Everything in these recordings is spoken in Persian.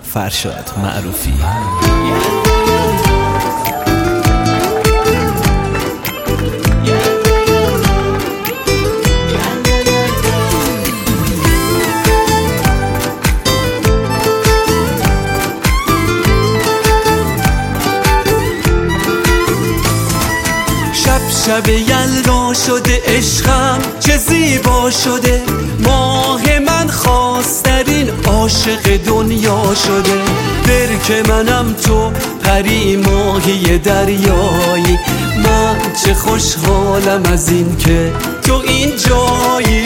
فرشاد معروفی. شب یلدا شده عشقم چه زیبا شده، ماه من خواسترین عاشق دنیا شده. برکه منم تو پری ماهی دریایی، من چه خوشحالم از این که تو این جایی.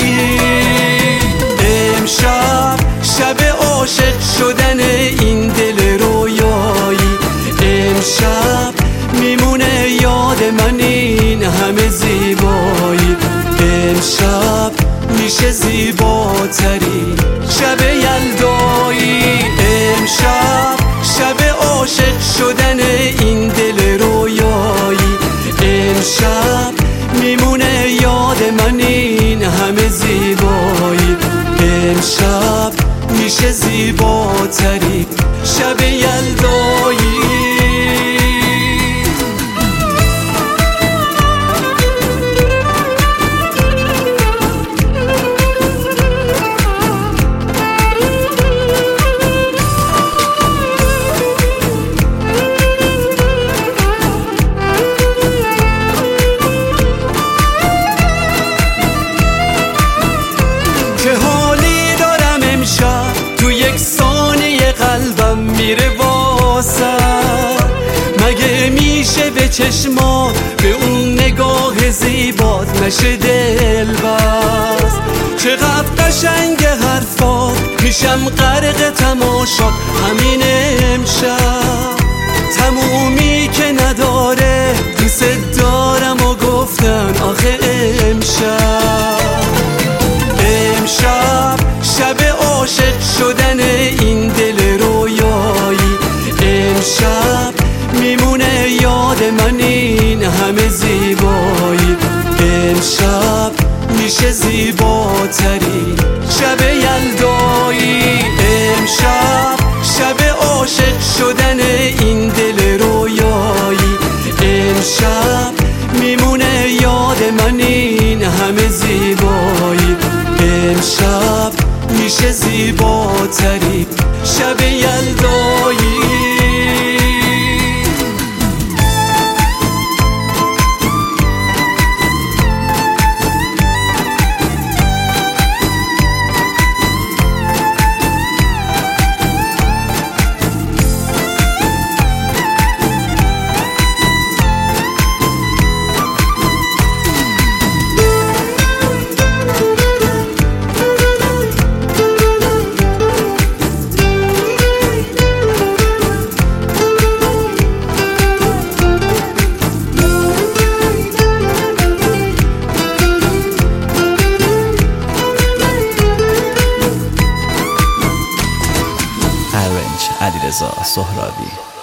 امشب شب عاشق شدن این دل رویایی، امشب میمونه یاد من این همه زیبایی. امشب میشه زیباتری شب یلدایی، امشب شب عاشق شدن این دل رویایی. امشب میمونه یاد من این همه زیبایی، امشب میشه زیباتری شب یلدایی. قلبم میره واسه، مگه میشه به چشمات به اون نگاه زیبات نشه دل بس. چقدر قشنگ حرفات، میشم غرق تماشات همین امشب. تمومی که نداره دوست دارم و گفتن آخه امشب. امشب شب عاشق شدن این دل رویایی، امشب میمونه یاد من این همه زیبایی. امشب میشه زیباتری شب یلدایی، امشب شب عاشق شدن این دل رویایی. امشب میمونه یاد من این همه زیبایی، امشب میشه زیباتری شب یلدایی. علیرضا سهرابی.